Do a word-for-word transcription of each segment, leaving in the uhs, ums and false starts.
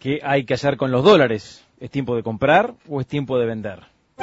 ¿qué hay que hacer con los dólares? ¿Es tiempo de comprar o es tiempo de vender?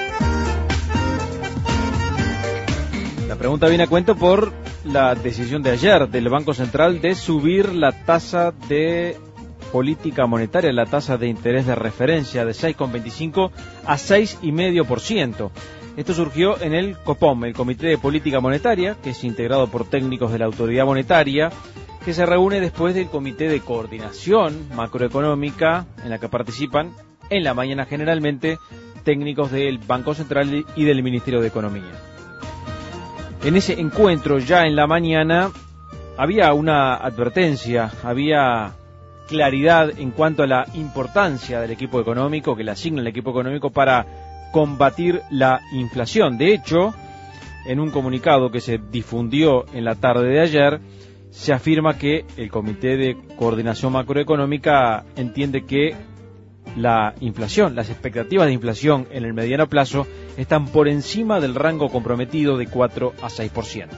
La pregunta viene a cuento por la decisión de ayer del Banco Central de subir la tasa de política monetaria, la tasa de interés de referencia de seis coma veinticinco a seis coma cinco por ciento. Esto surgió en el COPOM, el Comité de Política Monetaria, que es integrado por técnicos de la Autoridad Monetaria, que se reúne después del Comité de Coordinación Macroeconómica, en la que participan en la mañana generalmente técnicos del Banco Central y del Ministerio de Economía. En ese encuentro, ya en la mañana, había una advertencia, había claridad en cuanto a la importancia del equipo económico, que le asigna el equipo económico para combatir la inflación. De hecho, en un comunicado que se difundió en la tarde de ayer, se afirma que el Comité de Coordinación Macroeconómica entiende que la inflación, las expectativas de inflación en el mediano plazo están por encima del rango comprometido de cuatro a seis por ciento.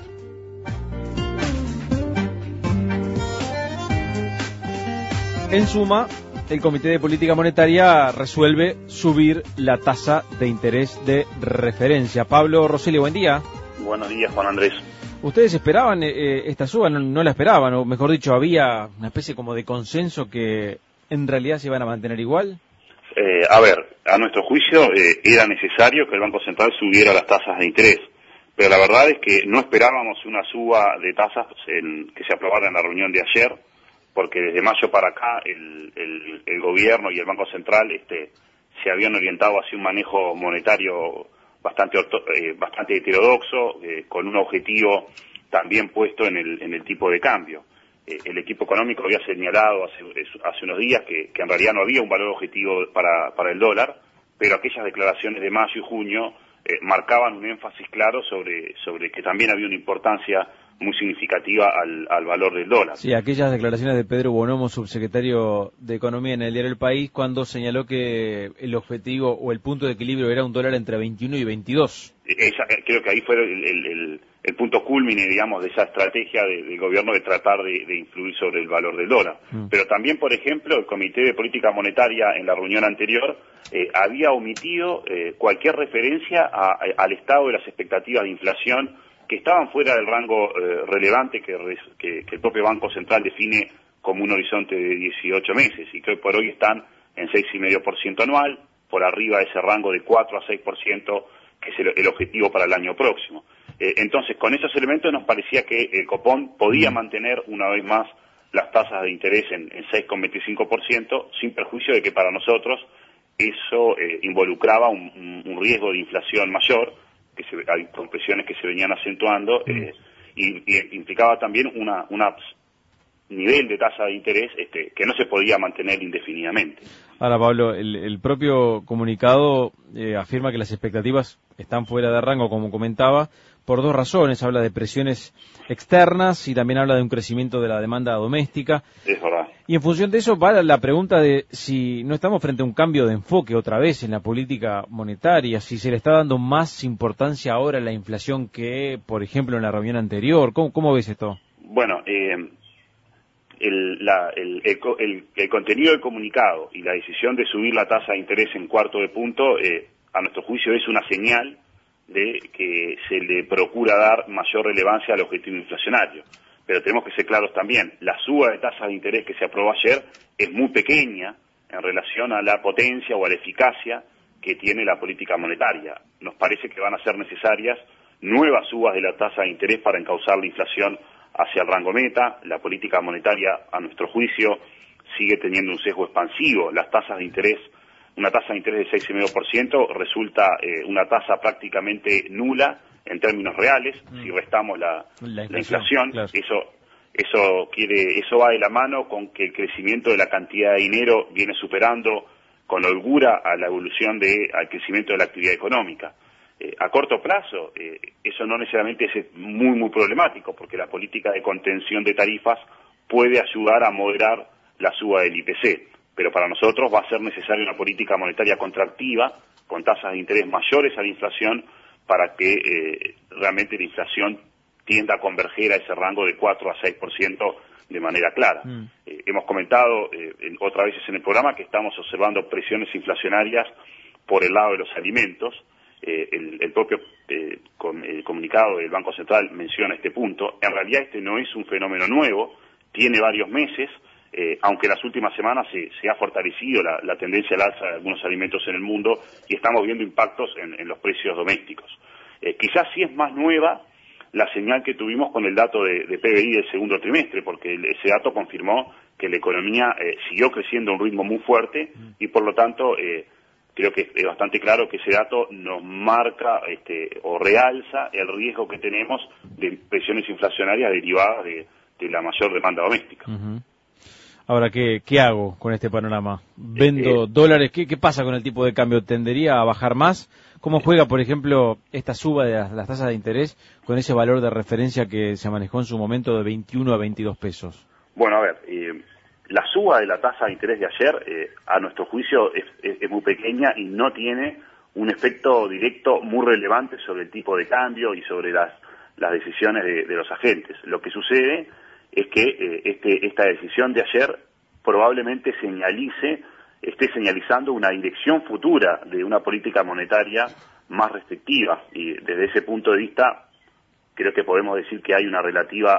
En suma, el Comité de Política Monetaria resuelve subir la tasa de interés de referencia. Pablo Rosselli, buen día. Buenos días, Juan Andrés. ¿Ustedes esperaban eh, esta suba? No, no la esperaban, o mejor dicho, había una especie como de consenso que en realidad se iban a mantener igual. Eh, a ver, a nuestro juicio eh, era necesario que el Banco Central subiera las tasas de interés, pero la verdad es que no esperábamos una suba de tasas en, que se aprobara en la reunión de ayer, porque desde mayo para acá el, el, el gobierno y el Banco Central este, se habían orientado hacia un manejo monetario bastante orto, eh, bastante heterodoxo, eh, con un objetivo también puesto en el, en el tipo de cambio. Eh, el equipo económico había señalado hace, hace unos días que, que en realidad no había un valor objetivo para, para el dólar, pero aquellas declaraciones de mayo y junio eh, marcaban un énfasis claro sobre, sobre que también había una importancia muy significativa al, al valor del dólar. Sí, aquellas declaraciones de Pedro Bonomo, subsecretario de Economía en el diario El País, cuando señaló que el objetivo o el punto de equilibrio era un dólar entre veintiuno y veintidós. Esa, creo que ahí fue el, el, el, el punto culmine, digamos, de esa estrategia de, del gobierno de tratar de, de influir sobre el valor del dólar. Mm. Pero también, por ejemplo, el Comité de Política Monetaria en la reunión anterior eh, había omitido eh, cualquier referencia a, a, al estado de las expectativas de inflación que estaban fuera del rango eh, relevante que, que, que el propio Banco Central define como un horizonte de dieciocho meses y que hoy por hoy están en seis coma cinco por ciento anual, por arriba de ese rango de cuatro a seis por ciento que es el, el objetivo para el año próximo. Eh, entonces, con esos elementos nos parecía que el Copom podía mantener una vez más las tasas de interés en, en seis coma veinticinco por ciento, sin perjuicio de que para nosotros eso eh, involucraba un, un, un riesgo de inflación mayor, que se, hay compresiones que se venían acentuando, eh, y, y implicaba también una, una nivel de tasa de interés este, que no se podía mantener indefinidamente. Ahora, Pablo, el, el propio comunicado eh, afirma que las expectativas están fuera de rango, como comentaba, por dos razones. Habla de presiones externas y también habla de un crecimiento de la demanda doméstica. Es verdad. Y en función de eso va la pregunta de si no estamos frente a un cambio de enfoque otra vez en la política monetaria, si se le está dando más importancia ahora a la inflación que, por ejemplo, en la reunión anterior. ¿Cómo, cómo ves esto? Bueno, eh, el, la, el, el, el, el contenido del comunicado y la decisión de subir la tasa de interés en cuarto de punto, eh, a nuestro juicio es una señal de que se le procura dar mayor relevancia al objetivo inflacionario. Pero tenemos que ser claros también, la suba de tasa de interés que se aprobó ayer es muy pequeña en relación a la potencia o a la eficacia que tiene la política monetaria. Nos parece que van a ser necesarias nuevas subas de la tasa de interés para encauzar la inflación hacia el rango meta. La política monetaria, a nuestro juicio, sigue teniendo un sesgo expansivo. Las tasas de interés, una tasa de interés de seis coma cinco por ciento resulta eh, una tasa prácticamente nula en términos reales. Mm. Si restamos la, la inflación, la inflación claro. eso eso quiere eso va de la mano con que el crecimiento de la cantidad de dinero viene superando con holgura a la evolución de al crecimiento de la actividad económica. Eh, a corto plazo, eh, eso no necesariamente es muy, muy problemático, porque la política de contención de tarifas puede ayudar a moderar la suba del I P C, pero para nosotros va a ser necesaria una política monetaria contractiva, con tasas de interés mayores a la inflación, para que eh, realmente la inflación tienda a converger a ese rango de cuatro a seis por ciento de manera clara. Mm. Eh, hemos comentado eh, en, otras veces en el programa que estamos observando presiones inflacionarias por el lado de los alimentos. Eh, el, el propio eh, com, el comunicado del Banco Central menciona este punto. En realidad este no es un fenómeno nuevo, tiene varios meses, eh, aunque en las últimas semanas se, se ha fortalecido la, la tendencia al alza de algunos alimentos en el mundo y estamos viendo impactos en, en los precios domésticos. Eh, quizás sí es más nueva la señal que tuvimos con el dato de, de P B I del segundo trimestre, porque el, ese dato confirmó que la economía eh, siguió creciendo a un ritmo muy fuerte y por lo tanto eh, creo que es bastante claro que ese dato nos marca este, o realza el riesgo que tenemos de presiones inflacionarias derivadas de, de la mayor demanda doméstica. Uh-huh. Ahora, ¿qué, ¿qué hago con este panorama? ¿Vendo eh, dólares? ¿Qué, ¿Qué pasa con el tipo de cambio? ¿Tendería a bajar más? ¿Cómo juega, por ejemplo, esta suba de las, las tasas de interés con ese valor de referencia que se manejó en su momento de veintiuno a veintidós pesos? Bueno, a ver, eh, la suba de la tasa de interés de ayer, eh, a nuestro juicio, es, es, es muy pequeña y no tiene un efecto directo muy relevante sobre el tipo de cambio y sobre las, las decisiones de, de los agentes. Lo que sucede es que eh, este, esta decisión de ayer probablemente señalice, esté señalizando una dirección futura de una política monetaria más restrictiva. Y desde ese punto de vista, creo que podemos decir que hay una relativa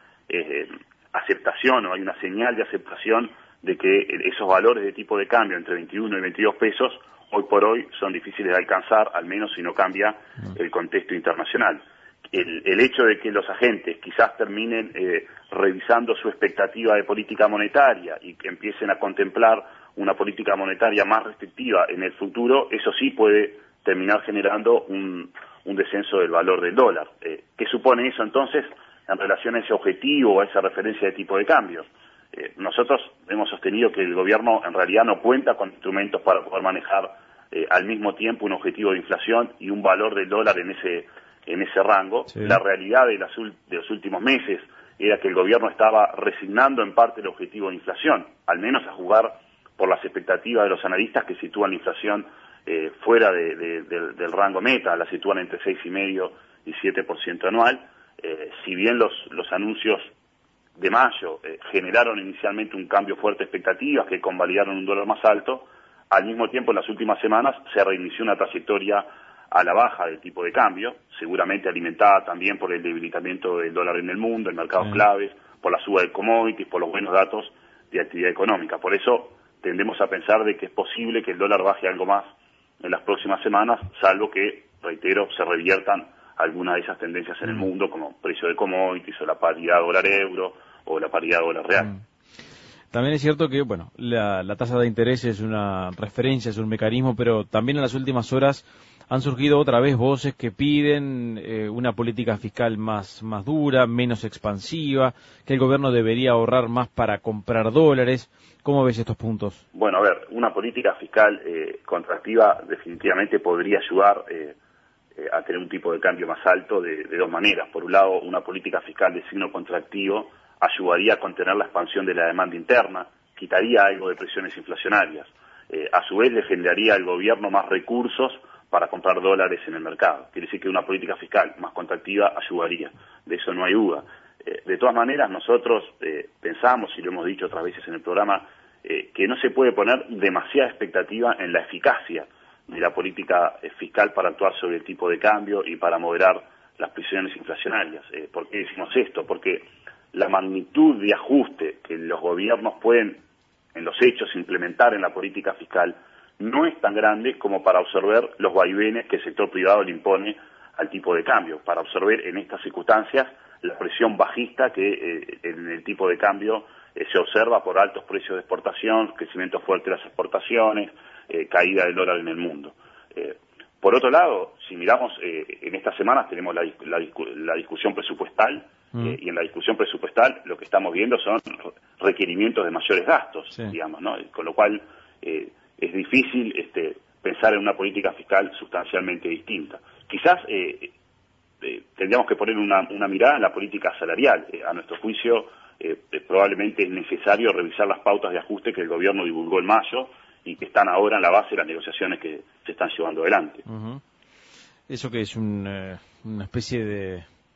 eh, aceptación o hay una señal de aceptación de que esos valores de tipo de cambio entre veintiuno y veintidós pesos hoy por hoy son difíciles de alcanzar, al menos si no cambia el contexto internacional. El, el hecho de que los agentes quizás terminen eh, revisando su expectativa de política monetaria y que empiecen a contemplar una política monetaria más restrictiva en el futuro, eso sí puede terminar generando un, un descenso del valor del dólar. Eh, ¿Qué supone eso entonces en relación a ese objetivo o a esa referencia de tipo de cambio? Eh, nosotros hemos sostenido que el gobierno en realidad no cuenta con instrumentos para poder manejar eh, al mismo tiempo un objetivo de inflación y un valor del dólar en ese en ese rango. Sí. La realidad de, las, de los últimos meses era que el gobierno estaba resignando en parte el objetivo de inflación, al menos a jugar por las expectativas de los analistas que sitúan la inflación eh, fuera de, de, de, del rango meta, la sitúan entre seis coma cinco y siete por ciento anual. Eh, si bien los, los anuncios de mayo eh, generaron inicialmente un cambio fuerte de expectativas que convalidaron un dólar más alto, al mismo tiempo en las últimas semanas se reinició una trayectoria a la baja del tipo de cambio, seguramente alimentada también por el debilitamiento del dólar en el mundo, en mercados sí. claves, por la suba de commodities, por los buenos datos de actividad económica. Por eso tendemos a pensar de que es posible que el dólar baje algo más en las próximas semanas, salvo que, reitero, se reviertan algunas de esas tendencias en mm. el mundo, como precio de commodities, o la paridad dólar-euro, o la paridad dólar-real. Mm. También es cierto que, bueno, la, la tasa de interés es una referencia, es un mecanismo, pero también en las últimas horas han surgido otra vez voces que piden eh, una política fiscal más, más dura, menos expansiva, que el gobierno debería ahorrar más para comprar dólares. ¿Cómo ves estos puntos? Bueno, a ver, una política fiscal eh, contractiva definitivamente podría ayudar eh, eh, a tener un tipo de cambio más alto de, de dos maneras. Por un lado, una política fiscal de signo contractivo ayudaría a contener la expansión de la demanda interna, quitaría algo de presiones inflacionarias. Eh, a su vez, le generaría al gobierno más recursos para comprar dólares en el mercado. Quiere decir que una política fiscal más contractiva ayudaría. De eso no hay duda. Eh, de todas maneras, nosotros eh, pensamos, y lo hemos dicho otras veces en el programa, eh, que no se puede poner demasiada expectativa en la eficacia de la política eh, fiscal para actuar sobre el tipo de cambio y para moderar las presiones inflacionarias. Eh, ¿Por qué decimos esto? Porque la magnitud de ajuste que los gobiernos pueden, en los hechos, implementar en la política fiscal no es tan grande como para absorber los vaivenes que el sector privado le impone al tipo de cambio, para absorber en estas circunstancias la presión bajista que eh, en el tipo de cambio eh, se observa por altos precios de exportación, crecimiento fuerte de las exportaciones, eh, caída del dólar en el mundo. Eh, por otro lado, si miramos, eh, en estas semanas tenemos la, la, la discusión presupuestal, mm. eh, y en la discusión presupuestal lo que estamos viendo son requerimientos de mayores gastos, sí. digamos, ¿no? Con lo cual eh, es difícil este, pensar en una política fiscal sustancialmente distinta. Quizás eh, eh, tendríamos que poner una, una mirada en la política salarial. Eh, a nuestro juicio, eh, eh, probablemente es necesario revisar las pautas de ajuste que el gobierno divulgó en mayo y que están ahora en la base de las negociaciones que se están llevando adelante. Uh-huh. ¿Eso que es un, eh, una especie de,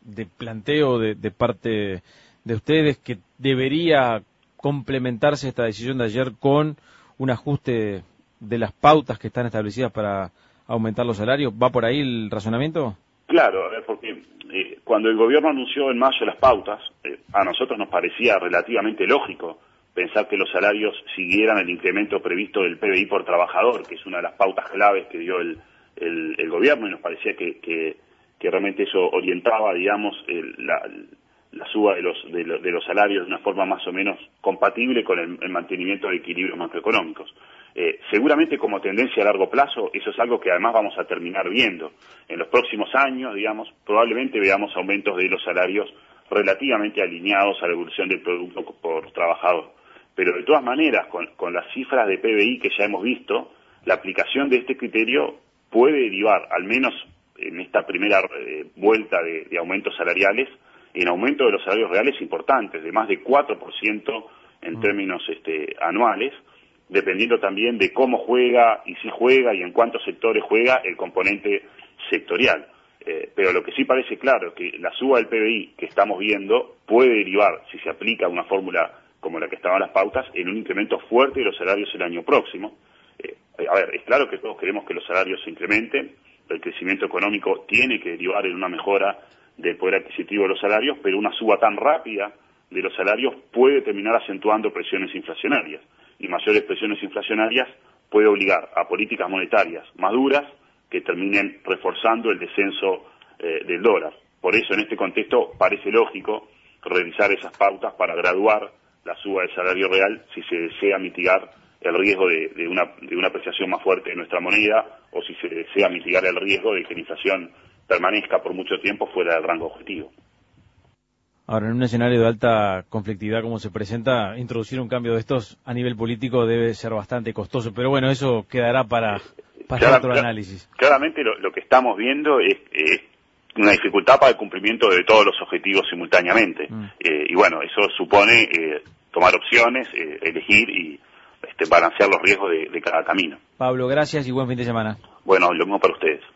de planteo de, de parte de ustedes que debería complementarse esta decisión de ayer con un ajuste de las pautas que están establecidas para aumentar los salarios? ¿Va por ahí el razonamiento? Claro, porque eh, cuando el gobierno anunció en mayo las pautas, eh, a nosotros nos parecía relativamente lógico pensar que los salarios siguieran el incremento previsto del P B I por trabajador, que es una de las pautas claves que dio el, el, el gobierno, y nos parecía que, que, que realmente eso orientaba, digamos, el, la, la suba de los, de, lo, de los salarios de una forma más o menos compatible con el, el mantenimiento de equilibrios macroeconómicos. Eh, seguramente como tendencia a largo plazo, eso es algo que además vamos a terminar viendo. En los próximos años, digamos, probablemente veamos aumentos de los salarios relativamente alineados a la evolución del producto por trabajador. Pero de todas maneras, con, con las cifras de P B I que ya hemos visto, la aplicación de este criterio puede derivar, al menos en esta primera eh, vuelta de, de aumentos salariales, en aumento de los salarios reales importantes, de más de cuatro por ciento en términos este, anuales, dependiendo también de cómo juega y si juega y en cuántos sectores juega el componente sectorial. Eh, pero lo que sí parece claro es que la suba del P B I que estamos viendo puede derivar, si se aplica una fórmula como la que estaban las pautas, en un incremento fuerte de los salarios el año próximo. Eh, a ver, es claro que todos queremos que los salarios se incrementen, el crecimiento económico tiene que derivar en una mejora del poder adquisitivo de los salarios, pero una suba tan rápida de los salarios puede terminar acentuando presiones inflacionarias, y mayores presiones inflacionarias puede obligar a políticas monetarias más duras que terminen reforzando el descenso eh, del dólar. Por eso, en este contexto, parece lógico revisar esas pautas para graduar la suba del salario real si se desea mitigar el riesgo de, de, una, de una apreciación más fuerte de nuestra moneda, o si se desea mitigar el riesgo de que la inflación permanezca por mucho tiempo fuera del rango objetivo. Ahora, en un escenario de alta conflictividad como se presenta, introducir un cambio de estos a nivel político debe ser bastante costoso, pero bueno, eso quedará para, para Clara, otro análisis. Claramente lo, lo que estamos viendo es, es una dificultad para el cumplimiento de todos los objetivos simultáneamente. Mm. Eh, y bueno, eso supone eh, tomar opciones, eh, elegir y este, balancear los riesgos de, de cada camino. Pablo, gracias y buen fin de semana. Bueno, lo mismo para ustedes.